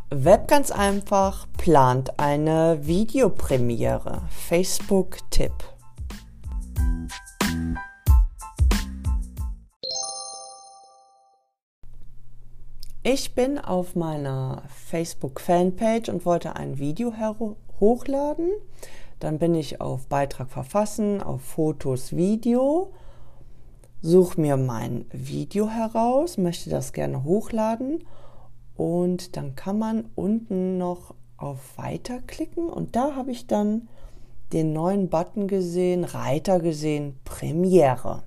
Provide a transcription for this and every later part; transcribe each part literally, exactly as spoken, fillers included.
Web ganz einfach plant eine Videopremiere. Facebook-Tipp. Ich bin auf meiner Facebook-Fanpage und wollte ein Video hochladen. Dann bin ich auf Beitrag verfassen, auf Fotos, Video, suche mir mein Video heraus, möchte das gerne hochladen und dann kann man unten noch auf Weiter klicken und da habe ich dann den neuen Button gesehen, Reiter gesehen, Premiere.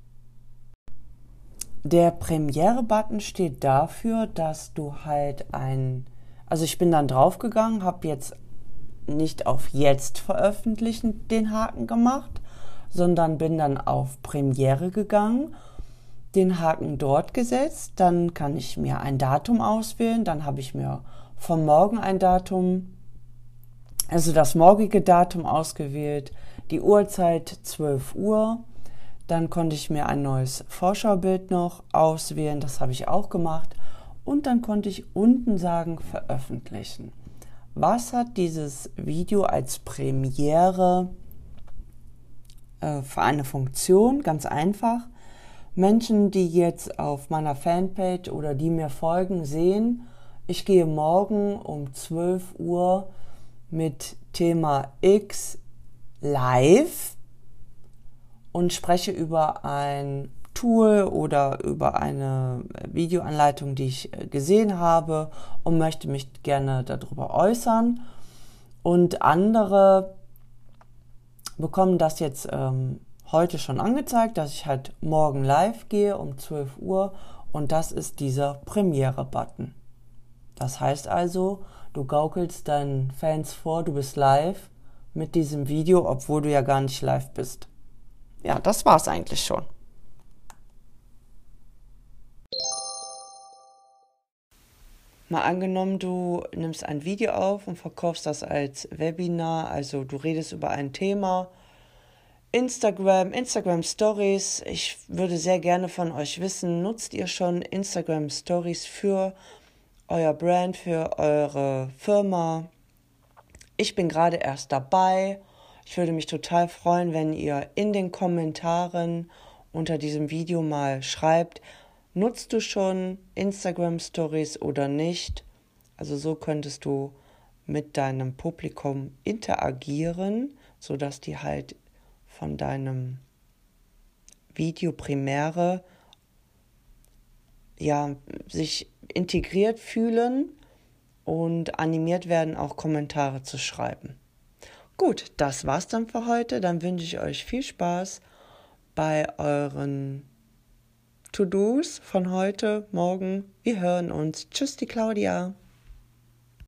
Der Premiere-Button steht dafür, dass du halt ein, also ich bin dann draufgegangen, habe jetzt nicht auf Jetzt veröffentlichen den Haken gemacht, sondern bin dann auf Premiere gegangen, den Haken dort gesetzt, dann kann ich mir ein Datum auswählen, dann habe ich mir vom Morgen ein Datum, also das morgige Datum ausgewählt, die Uhrzeit zwölf Uhr, dann konnte ich mir ein neues Vorschaubild noch auswählen, das habe ich auch gemacht und dann konnte ich unten sagen veröffentlichen. Was hat dieses Video als Premiere äh, für eine Funktion? Ganz einfach. Menschen, die jetzt auf meiner Fanpage oder die mir folgen, sehen, ich gehe morgen um zwölf Uhr mit Thema X live und spreche über ein Tool oder über eine Videoanleitung, die ich gesehen habe und möchte mich gerne darüber äußern. Und andere bekommen das jetzt ähm, heute schon angezeigt, dass ich halt morgen live gehe um zwölf Uhr und das ist dieser Premiere-Button. Das heißt also, du gaukelst deinen Fans vor, du bist live mit diesem Video, obwohl du ja gar nicht live bist. Ja, das war's eigentlich schon. Mal angenommen, du nimmst ein Video auf und verkaufst das als Webinar, also du redest über ein Thema, Instagram, Instagram Stories. Ich würde sehr gerne von euch wissen, nutzt ihr schon Instagram Stories für euer Brand, für eure Firma? Ich bin gerade erst dabei. Ich würde mich total freuen, wenn ihr in den Kommentaren unter diesem Video mal schreibt, nutzt du schon Instagram Stories oder nicht? Also so könntest du mit deinem Publikum interagieren, sodass die halt von deinem Video Premiere ja, sich integriert fühlen und animiert werden, auch Kommentare zu schreiben. Gut, das war's dann für heute. Dann wünsche ich euch viel Spaß bei euren To-Dos von heute, morgen. Wir hören uns. Tschüss, die Claudia.